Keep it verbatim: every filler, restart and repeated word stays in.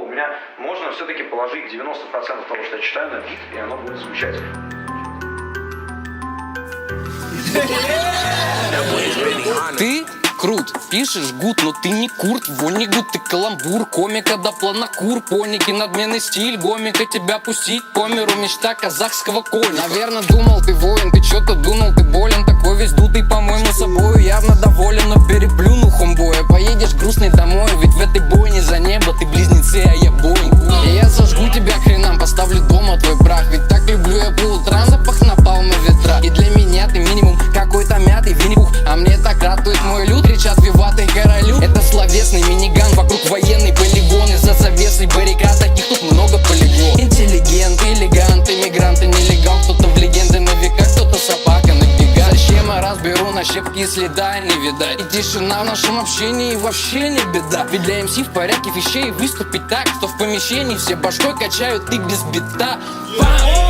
у меня можно все-таки положить девяносто процентов того, что я читаю, на бит, и оно будет звучать. Ты крут, пишешь гуд, но ты не Курт. Вольный гуд, ты каламбур, комика до планокур. Поники, надменный стиль, гомика тебя пустить по миру, мечта казахского коня. Наверное, думал ты воин, ты чё-то думал, ты болен. Такой весь дутый, по-моему, собою явно доволен. Но переплюну хомбоя, поедешь грустный домой. Ведь в этой бойне за небо ты близнецы, а я Боинг. И я сожгу тебя к хренам, поставлю дома твой прах. Ведь так люблю я по утрам, запах напалма ветра. И для меня ты минимум какой-то мятый винни-пух, а мне так радует мой люд. Кричат виваты королю. Это словесный миниган, вокруг военный полигон. Из-за завесой баррикад, таких тут много полегов. Интеллигент, элегант, иммигрант и нелегал. Кто-то в легенды на века, кто-то собака на бегах. Зачем я разберу на щепки следа не видать. И тишина в нашем общении вообще не беда. Ведь для МС в порядке вещей выступить так, что в помещении все башкой качают и без бита. Бам!